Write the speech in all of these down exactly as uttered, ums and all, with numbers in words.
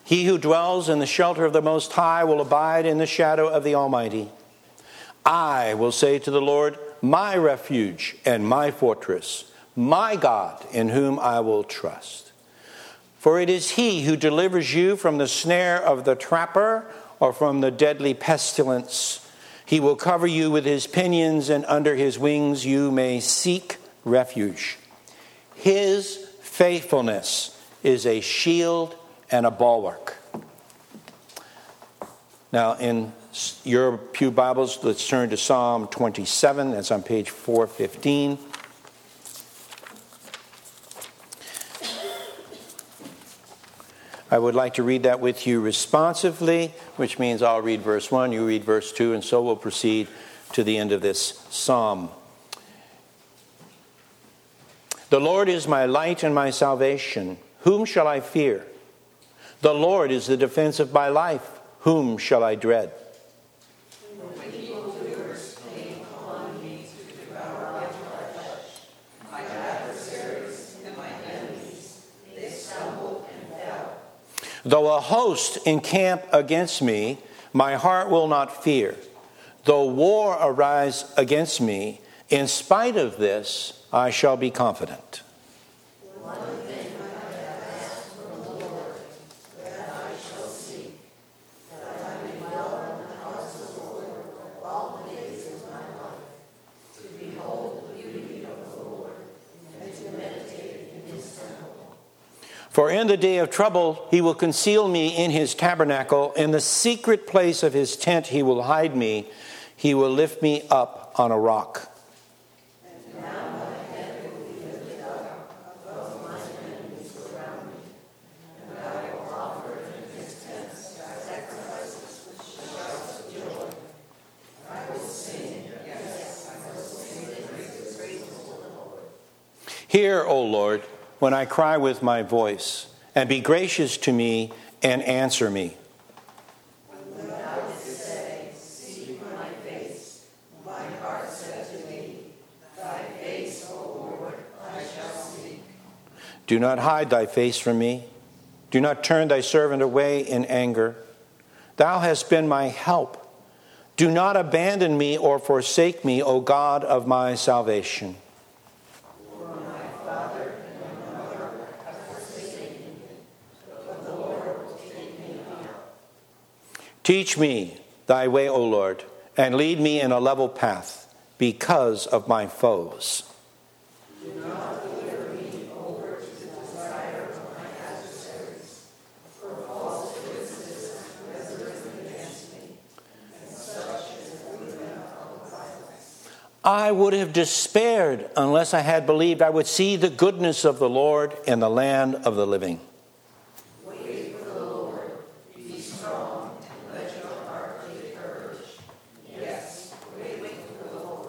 He who dwells in the shelter of the Most High will abide in the shadow of the Almighty. I will say to the Lord, my refuge and my fortress, my God in whom I will trust. For it is he who delivers you from the snare of the trapper or from the deadly pestilence. He will cover you with his pinions, and under his wings you may seek refuge. His faithfulness is a shield and a bulwark. Now, in your pew Bibles, let's turn to Psalm twenty-seven. That's on page four fifteen. I would like to read that with you responsively, which means I'll read verse one, you read verse two, and so we'll proceed to the end of this psalm. The Lord is my light and my salvation. Whom shall I fear? The Lord is the defense of my life. Whom shall I dread? When evildoers came upon me to devour my flesh, my adversaries and my enemies, they stumbled and fell. Though a host encamp against me, my heart will not fear. Though war arise against me, in spite of this, I shall be confident. One thing I have asked from the Lord, that I shall seek, that I may dwell in the house of the Lord all the days of my life, to behold the beauty of the Lord, and to meditate in his temple. For in the day of trouble he will conceal me in his tabernacle. In the secret place of his tent he will hide me. He will lift me up on a rock. And now my head will be lifted up above my enemies around me, and I will offer in his tents sacrifices with shouts of joy. I will sing, yes, I will sing the praises of the Lord. Hear, O Lord, when I cry with my voice, and be gracious to me and answer me. When thou didst say, seek my face, my heart said to me, thy face, O Lord, I shall seek. Do not hide thy face from me. Do not turn thy servant away in anger. Thou hast been my help. Do not abandon me or forsake me, O God of my salvation. For my father and my mother have forsaken me, but the Lord will take me up. Teach me thy way, O Lord, and lead me in a level path because of my foes. Do not deliver me over to the desire of my adversaries, for false witnesses have risen against me, and such as the women of violence. I would have despaired unless I had believed I would see the goodness of the Lord in the land of the living. Wait for the Lord, be strong, and let your heart take courage. Yes, wait for the Lord.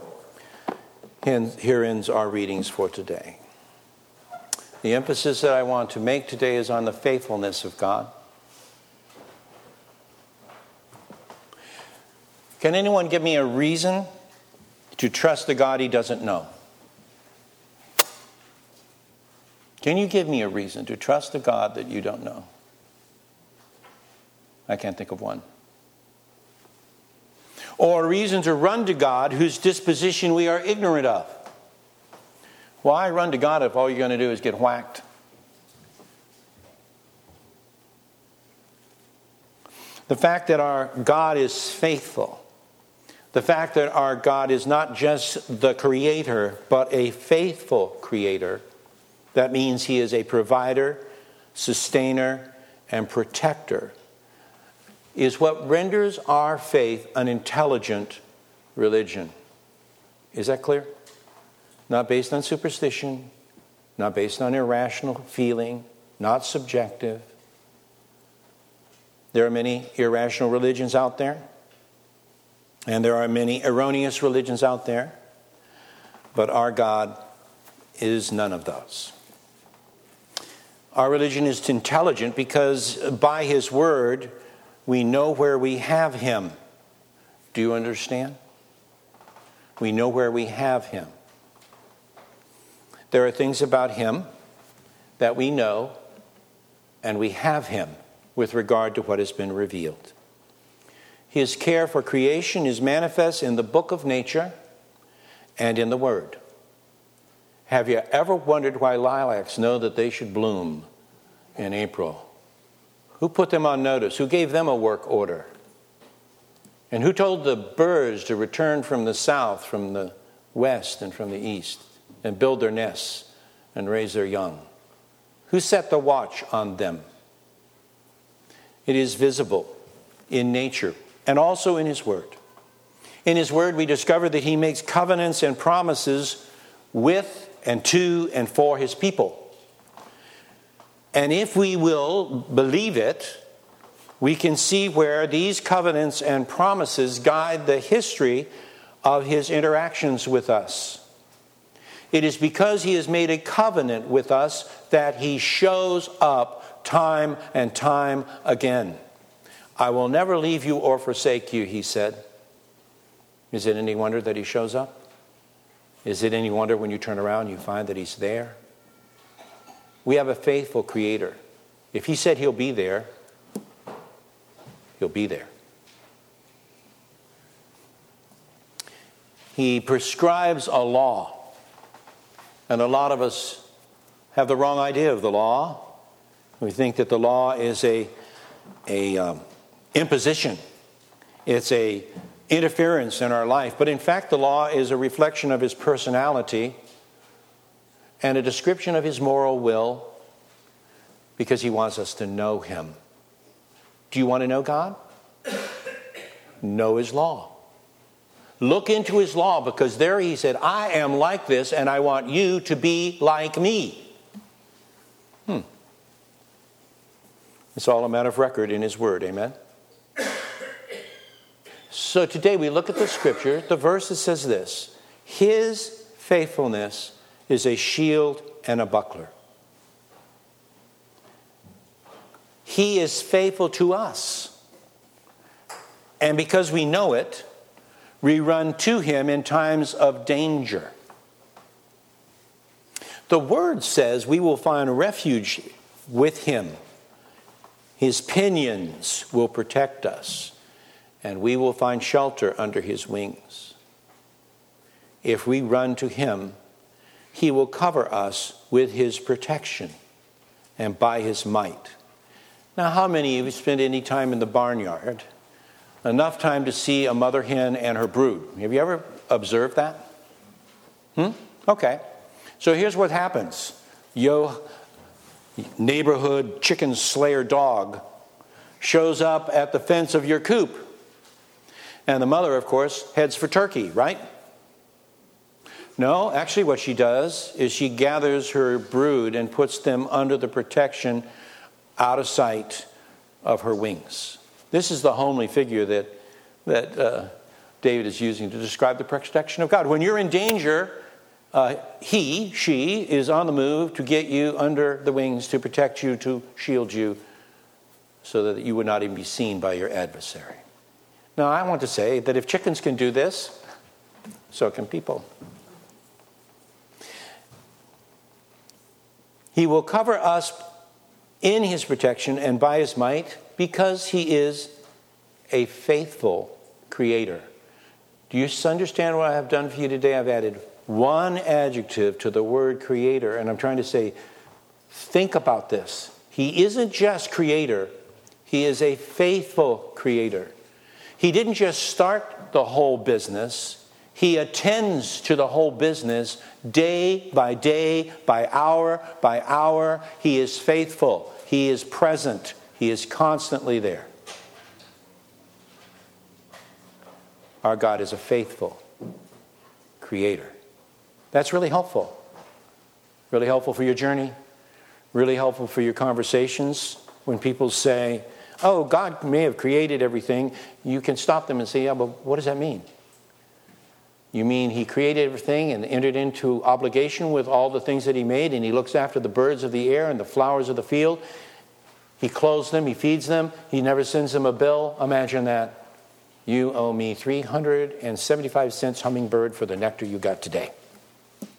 And here ends our readings for today. The emphasis that I want to make today is on the faithfulness of God. Can anyone give me a reason to trust the God he doesn't know? Can you give me a reason to trust the God that you don't know? I can't think of one. Or a reason to run to God whose disposition we are ignorant of. Why run to God if all you're going to do is get whacked? The fact that our God is faithful. The fact that our God is not just the creator, but a faithful creator. That means he is a provider, sustainer, and protector, is what renders our faith an intelligent religion. Is that clear? Not based on superstition, not based on irrational feeling, not subjective. There are many irrational religions out there, and there are many erroneous religions out there, but our God is none of those. Our religion is intelligent because by his word, we know where we have him. Do you understand? We know where we have him. There are things about him that we know, and we have him with regard to what has been revealed. His care for creation is manifest in the book of nature and in the Word. Have you ever wondered why lilacs know that they should bloom in April? Who put them on notice? Who gave them a work order? And who told the birds to return from the south, from the west, and from the east, and build their nests and raise their young? Who set the watch on them? It is visible in nature and also in His Word. In His Word, we discover that He makes covenants and promises with and to and for His people. And if we will believe it, we can see where these covenants and promises guide the history of His interactions with us. It is because He has made a covenant with us that He shows up time and time again. I will never leave you or forsake you, He said. Is it any wonder that He shows up? Is it any wonder when you turn around you find that He's there? We have a faithful Creator. If He said He'll be there, He'll be there. He prescribes a law. And a lot of us have the wrong idea of the law. We think that the law is a, a um, imposition. It's a interference in our life. But in fact, the law is a reflection of His personality and a description of His moral will, because He wants us to know Him. Do you want to know God? Know His law. Look into His law, because there He said, I am like this and I want you to be like me. Hmm. It's all a matter of record in His Word. Amen? So today we look at the Scripture. The verse that says this: His faithfulness is a shield and a buckler. He is faithful to us. And because we know it, we run to Him in times of danger. The Word says we will find refuge with Him. His pinions will protect us, and we will find shelter under His wings. If we run to Him, He will cover us with His protection and by His might. Now, how many of you spend any time in the barnyard? Enough time to see a mother hen and her brood. Have you ever observed that? Hmm? Okay. So here's what happens. Yo, neighborhood chicken slayer dog shows up at the fence of your coop. And the mother, of course, heads for turkey, right? No, actually what she does is she gathers her brood and puts them under the protection, out of sight of her wings. This is the homely figure that, that uh, David is using to describe the protection of God. When you're in danger, uh, he, she, is on the move to get you under the wings, to protect you, to shield you, so that you would not even be seen by your adversary. Now, I want to say that if chickens can do this, so can people. He will cover us in His protection and by His might, because He is a faithful Creator. Do you understand what I have done for you today? I've added one adjective to the word Creator, and I'm trying to say, think about this. He isn't just Creator. He is a faithful Creator. He didn't just start the whole business. He attends to the whole business day by day, by hour by hour. He is faithful. He is present. He is constantly there. Our God is a faithful Creator. That's really helpful. Really helpful for your journey. Really helpful for your conversations. When people say, oh, God may have created everything, you can stop them and say, yeah, but what does that mean? You mean He created everything and entered into obligation with all the things that He made, and He looks after the birds of the air and the flowers of the field? He clothes them, He feeds them, He never sends them a bill. Imagine that. You owe me three hundred seventy-five cents hummingbird for the nectar you got today.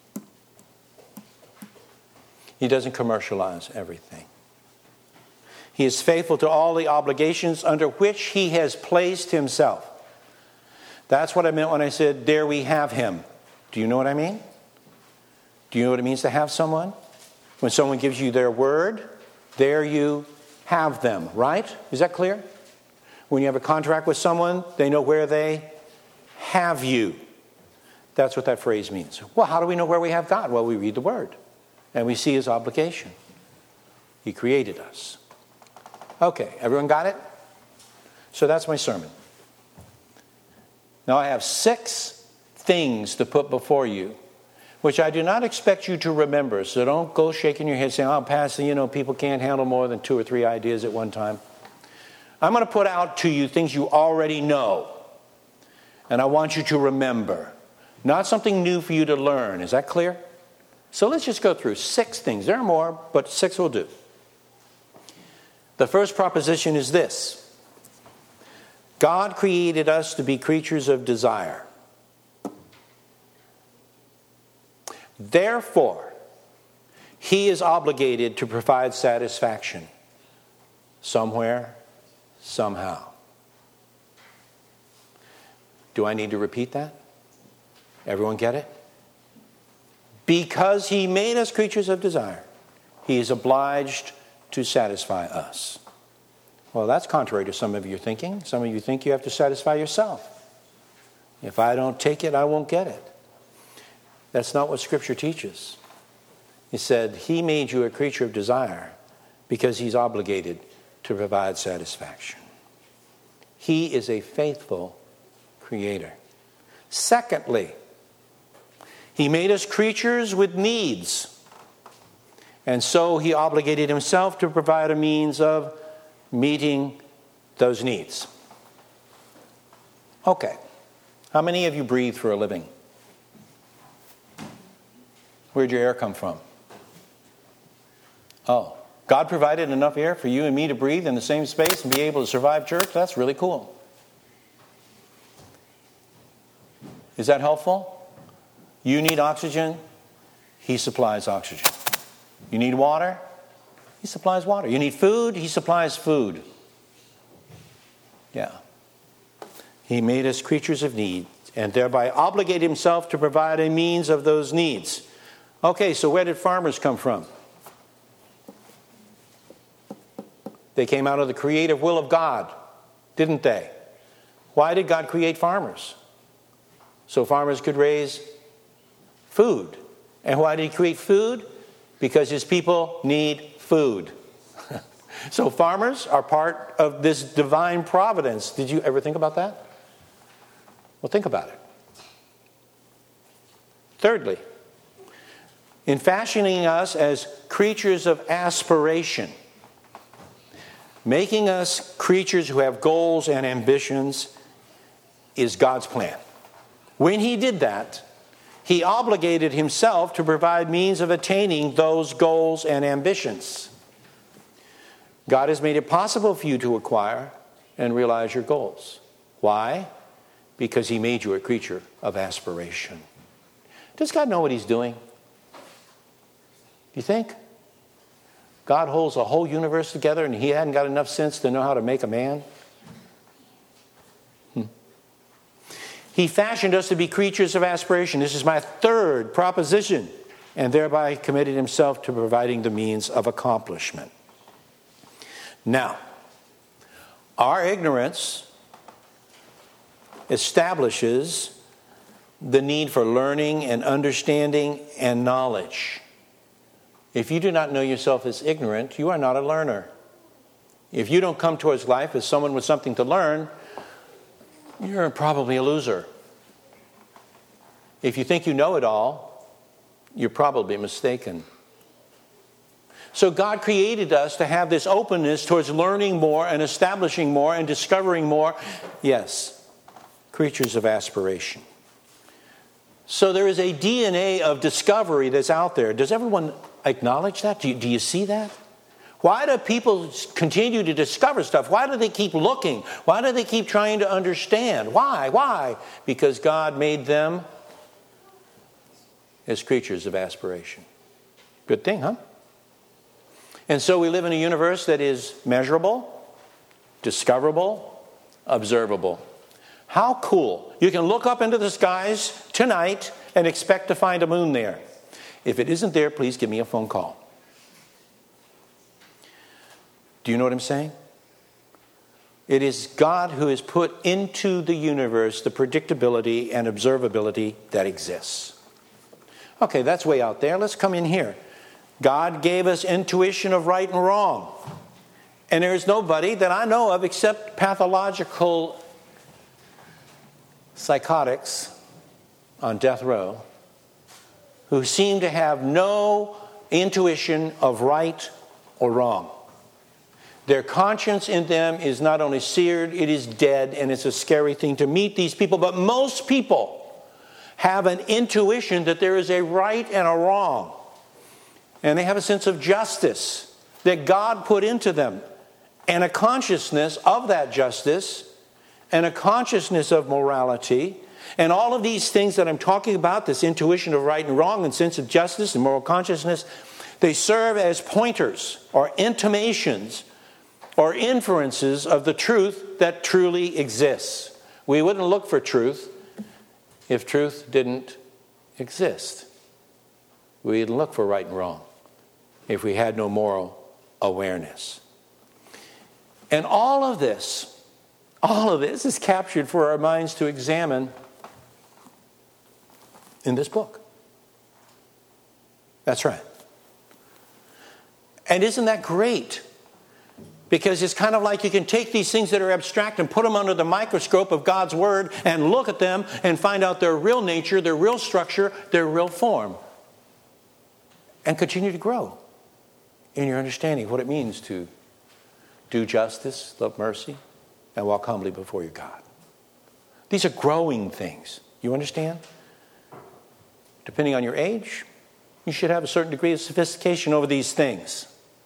He doesn't commercialize everything. He is faithful to all the obligations under which he has placed himself. That's what I meant when I said, there we have him. Do you know what I mean? Do you know what it means to have someone? When someone gives you their word, there you have them, right? Is that clear? When you have a contract with someone, they know where they have you. That's what that phrase means. Well, how do we know where we have God? Well, we read the word and we see his obligation. He created us. Okay, everyone got it? So that's my sermon. Now I have six things to put before you, which I do not expect you to remember. So don't go shaking your head saying, oh, Pastor, you know, people can't handle more than two or three ideas at one time. I'm going to put out to you things you already know. And I want you to remember. Not something new for you to learn. Is that clear? So let's just go through six things. There are more, but six will do. The first proposition is this. God created us to be creatures of desire. Therefore, he is obligated to provide satisfaction somewhere, somehow. Do I need to repeat that? Everyone get it? Because he made us creatures of desire, he is obliged to satisfy us. Well, that's contrary to some of your thinking. Some of you think you have to satisfy yourself. If I don't take it, I won't get it. That's not what Scripture teaches. He said he made you a creature of desire because he's obligated to provide satisfaction. He is a faithful creator. Secondly, he made us creatures with needs. And so he obligated himself to provide a means of meeting those needs. Okay. How many of you breathe for a living? Where'd your air come from? Oh, God provided enough air for you and me to breathe in the same space and be able to survive church? That's really cool. Is that helpful? You need oxygen? He supplies oxygen. You need water? He supplies water. You need food? He supplies food. Yeah. He made us creatures of need and thereby obligated himself to provide a means of those needs. Okay, so where did farmers come from? They came out of the creative will of God, didn't they? Why did God create farmers? So farmers could raise food. And why did he create food? Because his people need food. So farmers are part of this divine providence. Did you ever think about that? Well, think about it. Thirdly, in fashioning us as creatures of aspiration, making us creatures who have goals and ambitions is God's plan. When he did that, he obligated himself to provide means of attaining those goals and ambitions. God has made it possible for you to acquire and realize your goals. Why? Because he made you a creature of aspiration. Does God know what he's doing? Do you think? God holds the whole universe together and he hadn't got enough sense to know how to make a man? Hmm. He fashioned us to be creatures of aspiration. This is my third proposition. And thereby committed himself to providing the means of accomplishment. Now, our ignorance establishes the need for learning and understanding and knowledge. If you do not know yourself as ignorant, you are not a learner. If you don't come towards life as someone with something to learn, you're probably a loser. If you think you know it all, you're probably mistaken. So God created us to have this openness towards learning more and establishing more and discovering more. Yes, creatures of aspiration. So there is a D N A of discovery that's out there. Does everyone acknowledge that? Do you, do you see that? Why do people continue to discover stuff? Why do they keep looking? Why do they keep trying to understand? Why? Why? Because God made them as creatures of aspiration. Good thing, huh? And so we live in a universe that is measurable, discoverable, observable. How cool. You can look up into the skies tonight and expect to find a moon there. If it isn't there, please give me a phone call. Do you know what I'm saying? It is God who has put into the universe the predictability and observability that exists. Okay, that's way out there. Let's come in here. God gave us intuition of right and wrong. And there is nobody that I know of except pathological psychotics on death row who seem to have no intuition of right or wrong. Their conscience in them is not only seared, it is dead, and it's a scary thing to meet these people. But most people have an intuition that there is a right and a wrong. And they have a sense of justice that God put into them, and a consciousness of that justice, and a consciousness of morality. And all of these things that I'm talking about, this intuition of right and wrong and sense of justice and moral consciousness, they serve as pointers or intimations or inferences of the truth that truly exists. We wouldn't look for truth if truth didn't exist. We'd look for right and wrong if we had no moral awareness. And all of this, all of this is captured for our minds to examine in this book. That's right. And isn't that great? Because it's kind of like you can take these things that are abstract and put them under the microscope of God's Word and look at them and find out their real nature, their real structure, their real form. And continue to grow in your understanding of what it means to do justice, love mercy, and walk humbly before your God. These are growing things. You understand? Depending on your age, you should have a certain degree of sophistication over these things.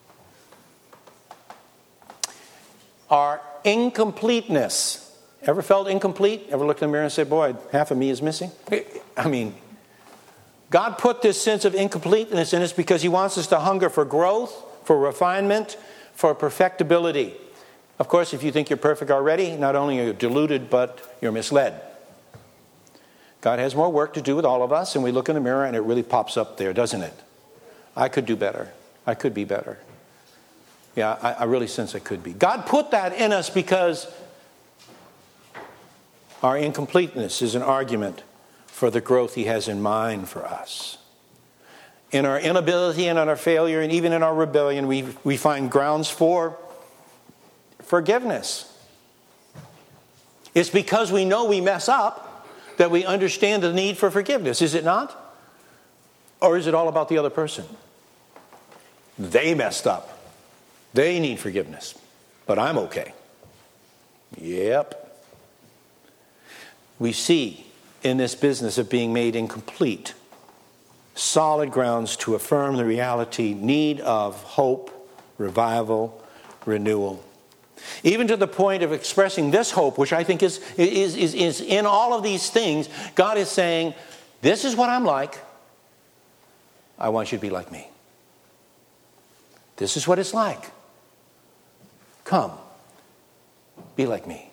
Our incompleteness. Ever felt incomplete? Ever looked in the mirror and said, boy, half of me is missing? I mean, God put this sense of incompleteness in us because He wants us to hunger for growth, for refinement, for perfectibility. Of course, if you think you're perfect already, not only are you deluded, but you're misled. God has more work to do with all of us, and we look in the mirror and it really pops up there, doesn't it? I could do better. I could be better. Yeah, I, I really sense I could be. God put that in us because our incompleteness is an argument for the growth He has in mind for us. In our inability and in our failure and even in our rebellion, we, we find grounds for forgiveness. It's because we know we mess up that we understand the need for forgiveness, is it not? Or is it all about the other person? They messed up. They need forgiveness, but I'm okay. Yep. We see in this business of being made incomplete solid grounds to affirm the reality, need of hope, revival, renewal. Even to the point of expressing this hope, which I think is, is, is, is in all of these things, God is saying, this is what I'm like. I want you to be like me. This is what it's like. Come, be like me.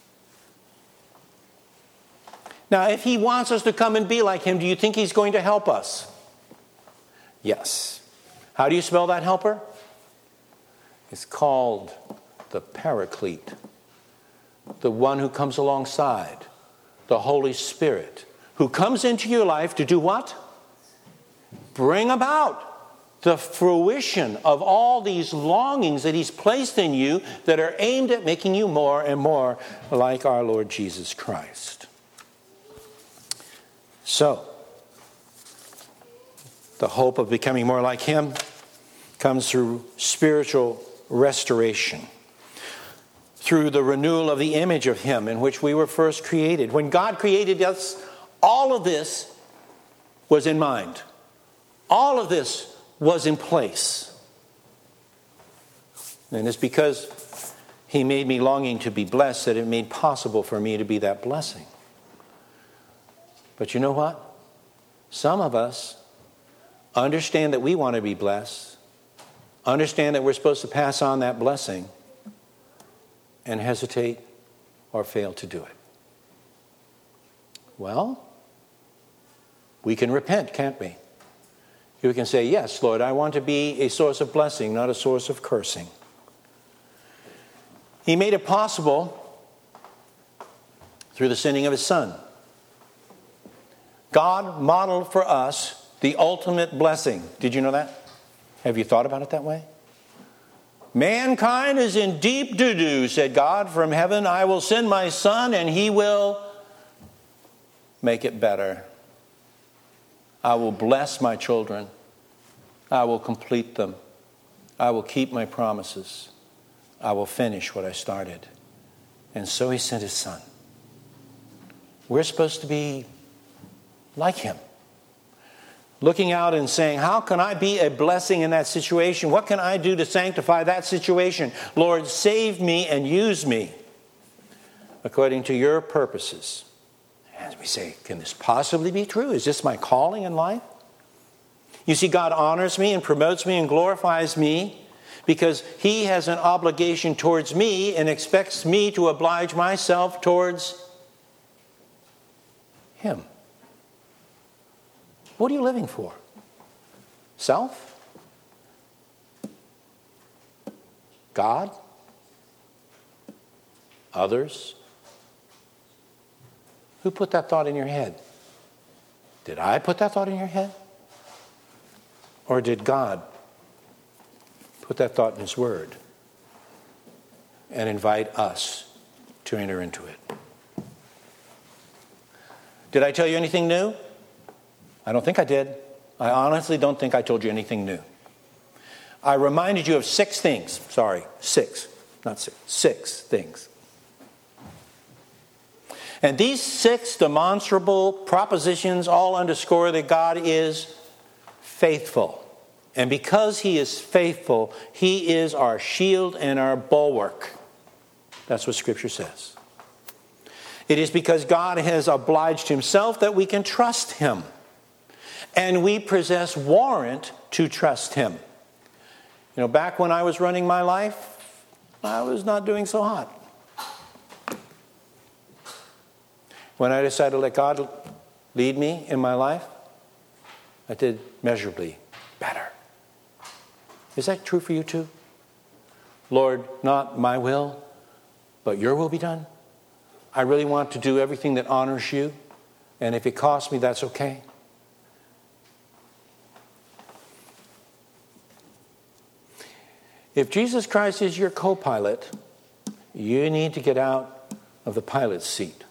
Now, if He wants us to come and be like Him, do you think He's going to help us? Yes. How do you spell that helper? It's called the Paraclete, the one who comes alongside, the Holy Spirit, who comes into your life to do what? Bring about the fruition of all these longings that He's placed in you that are aimed at making you more and more like our Lord Jesus Christ. So, the hope of becoming more like Him comes through spiritual restoration, through the renewal of the image of Him in which we were first created. When God created us, all of this was in mind. All of this was in place. And it's because He made me longing to be blessed that it made possible for me to be that blessing. But you know what? Some of us understand that we want to be blessed, understand that we're supposed to pass on that blessing and hesitate or fail to do it? Well, we can repent, can't we? We can say, yes, Lord, I want to be a source of blessing, not a source of cursing. He made it possible through the sending of his Son. God modeled for us the ultimate blessing. Did you know that? Have you thought about it that way? Mankind is in deep doo-doo, said God from heaven. I will send my Son and he will make it better. I will bless my children. I will complete them. I will keep my promises. I will finish what I started. And so he sent his Son. We're supposed to be like him. Looking out and saying, how can I be a blessing in that situation? What can I do to sanctify that situation? Lord, save me and use me according to your purposes. And we say, can this possibly be true? Is this my calling in life? You see, God honors me and promotes me and glorifies me because he has an obligation towards me and expects me to oblige myself towards him. What are you living for? Self? God? Others? Who put that thought in your head? Did I put that thought in your head? Or did God put that thought in his word and invite us to enter into it? Did I tell you anything new? I don't think I did. I honestly don't think I told you anything new. I reminded you of six things. Sorry, six, not six. Six things. And these six demonstrable propositions all underscore that God is faithful. And because he is faithful, he is our shield and our bulwark. That's what Scripture says. It is because God has obliged himself that we can trust him. And we possess warrant to trust him. You know, back when I was running my life, I was not doing so hot. When I decided to let God lead me in my life, I did measurably better. Is that true for you too? Lord, not my will, but your will be done. I really want to do everything that honors you. And if it costs me, that's okay. If Jesus Christ is your co-pilot, you need to get out of the pilot's seat.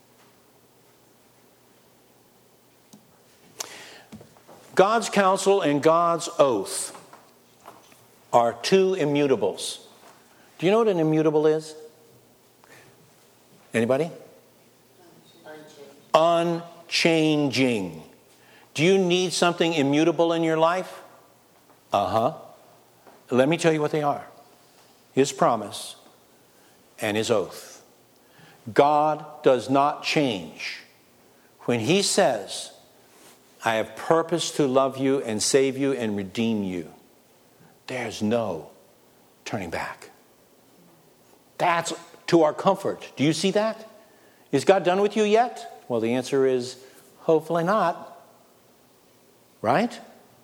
God's counsel and God's oath are two immutables. Do you know what an immutable is? Anybody? Unchanging. Unchanging. Do you need something immutable in your life? Uh-huh. Let me tell you what they are. His promise and his oath. God does not change. When he says, I have purpose to love you and save you and redeem you, there's no turning back. That's to our comfort. Do you see that? Is God done with you yet? Well, the answer is hopefully not. Right?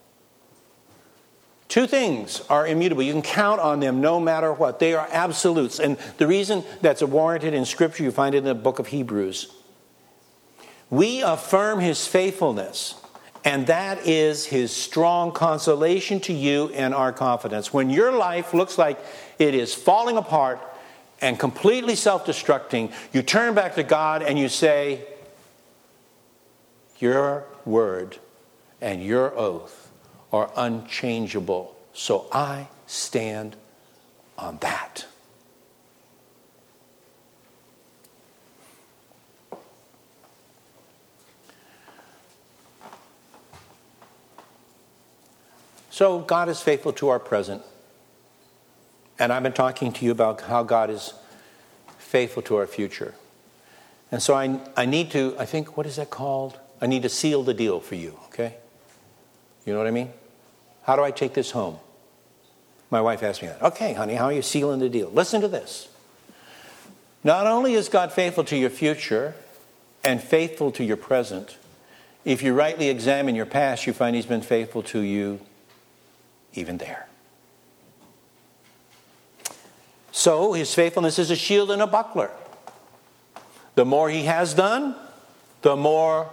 Two things are immutable. You can count on them no matter what. They are absolutes. And the reason that's warranted in Scripture, you find it in the book of Hebrews. We affirm his faithfulness. And that is his strong consolation to you and our confidence. When your life looks like it is falling apart and completely self-destructing, you turn back to God and you say, your word and your oath are unchangeable. So I stand on that. So God is faithful to our present. And I've been talking to you about how God is faithful to our future. And so I, I need to, I think, what is that called? I need to seal the deal for you, okay? You know what I mean? How do I take this home? My wife asked me that. Okay, honey, how are you sealing the deal? Listen to this. Not only is God faithful to your future and faithful to your present, if you rightly examine your past, you find he's been faithful to you even there. So his faithfulness is a shield and a buckler. The more he has done, the more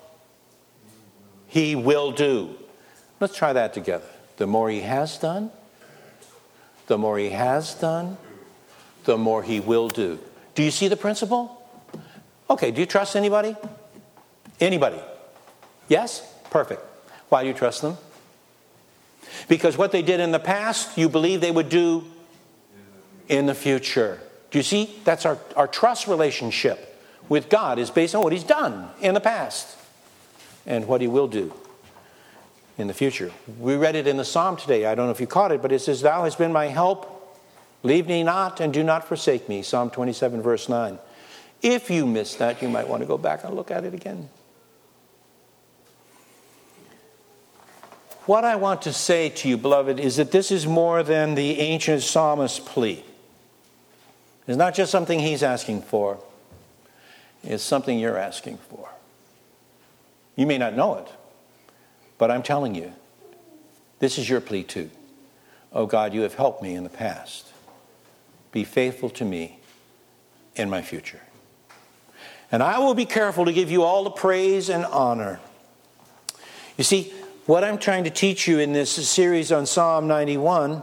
he will do. Let's try that together. The more he has done, the more he has done, the more he will do. Do you see the principle? Okay, do you trust anybody? Anybody? Yes? Perfect. Why do you trust them? Because what they did in the past, you believe they would do in the future. Do you see? That's our, our trust relationship with God is based on what he's done in the past and what he will do in the future. We read it in the Psalm today. I don't know if you caught it, but it says, "Thou hast been my help. Leave me not and do not forsake me." Psalm twenty-seven, verse nine. If you missed that, you might want to go back and look at it again. What I want to say to you, beloved, is that this is more than the ancient psalmist's plea. It's not just something he's asking for. It's something you're asking for. You may not know it, but I'm telling you, this is your plea too. Oh God, you have helped me in the past. Be faithful to me in my future. And I will be careful to give you all the praise and honor. You see, what I'm trying to teach you in this series on Psalm ninety-one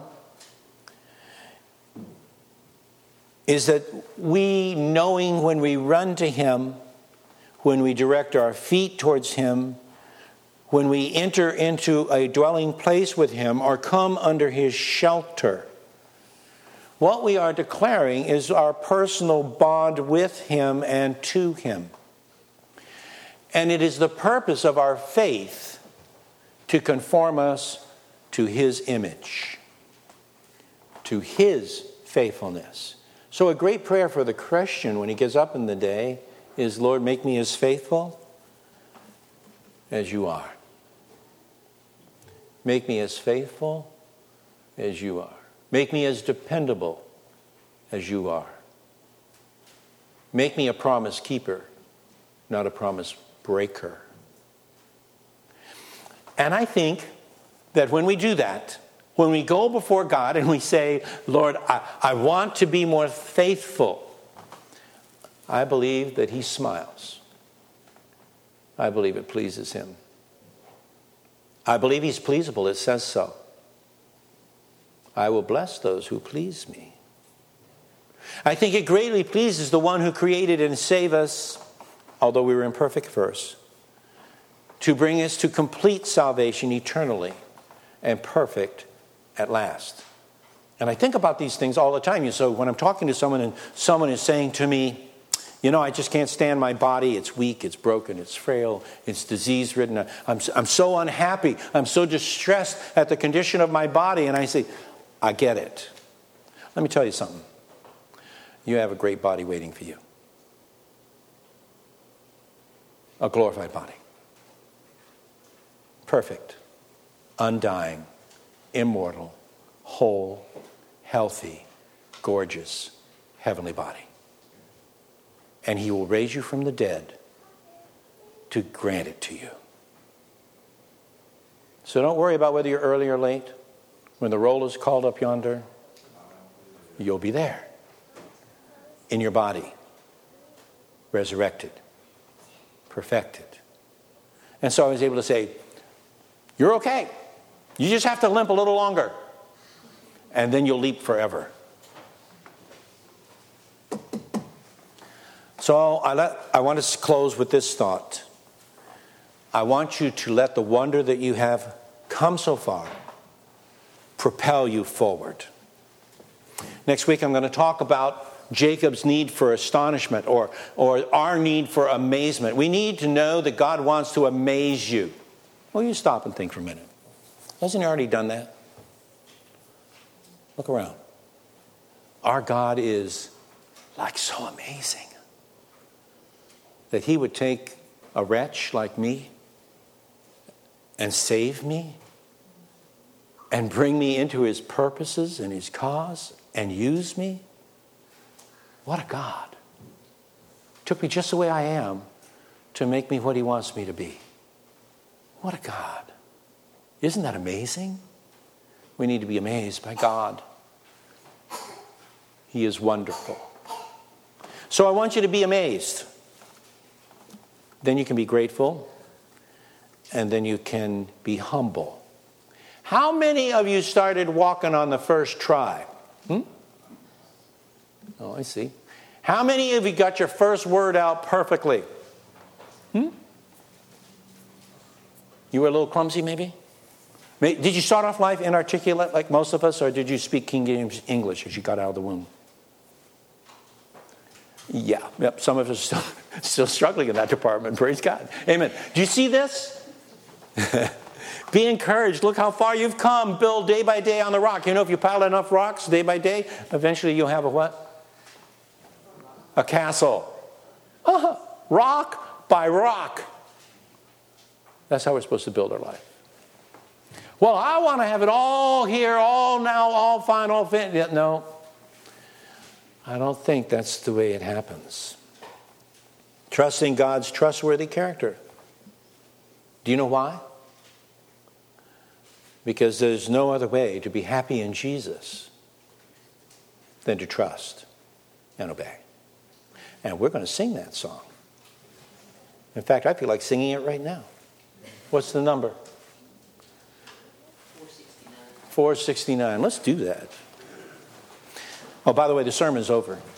is that we, knowing when we run to him, when we direct our feet towards him, when we enter into a dwelling place with him or come under his shelter, what we are declaring is our personal bond with him and to him. And it is the purpose of our faith to conform us to his image, to his faithfulness. So a great prayer for the Christian when he gets up in the day is, Lord, make me as faithful as you are. Make me as faithful as you are. Make me as dependable as you are. Make me a promise keeper, not a promise breaker. And I think that when we do that, when we go before God and we say, Lord, I, I want to be more faithful, I believe that he smiles. I believe it pleases him. I believe he's pleasable. It says so. I will bless those who please me. I think it greatly pleases the one who created and saved us, although we were imperfect first, to bring us to complete salvation eternally and perfect at last. And I think about these things all the time. So when I'm talking to someone and someone is saying to me, you know, I just can't stand my body. It's weak, it's broken, it's frail, it's disease-ridden. I'm, I'm so unhappy. I'm so distressed at the condition of my body. And I say, I get it. Let me tell you something. You have a great body waiting for you. A glorified body. Perfect, undying, immortal, whole, healthy, gorgeous, heavenly body. And he will raise you from the dead to grant it to you. So don't worry about whether you're early or late. When the roll is called up yonder, you'll be there. In your body. Resurrected. Perfected. And so I was able to say, you're okay. You just have to limp a little longer. And then you'll leap forever. So I, let, I want to close with this thought. I want you to let the wonder that you have come so far propel you forward. Next week I'm going to talk about Jacob's need for astonishment or, or our need for amazement. We need to know that God wants to amaze you. Well, you stop and think for a minute. Hasn't he already done that? Look around. Our God is like so amazing that he would take a wretch like me and save me and bring me into his purposes and his cause and use me? What a God. Took me just the way I am to make me what he wants me to be. What a God. Isn't that amazing? We need to be amazed by God. He is wonderful. So I want you to be amazed. Then you can be grateful. And then you can be humble. How many of you started walking on the first try? Hmm? Oh, I see. How many of you got your first word out perfectly? Hmm? You were a little clumsy, maybe? Did you start off life inarticulate like most of us, or did you speak King James English as you got out of the womb? Yeah, yep. Some of us are still, still struggling in that department. Praise God. Amen. Do you see this? Be encouraged. Look how far you've come. Build day by day on the rock. You know, if you pile enough rocks day by day, eventually you'll have a what? A castle. Uh-huh. Rock by rock. That's how we're supposed to build our life. Well, I want to have it all here, all now, all fine, all fit. Yeah, no. I don't think that's the way it happens. Trusting God's trustworthy character. Do you know why? Because there's no other way to be happy in Jesus than to trust and obey. And we're going to sing that song. In fact, I feel like singing it right now. What's the number? four sixty-nine. four sixty-nine. Let's do that. Oh, by the way, the sermon's over.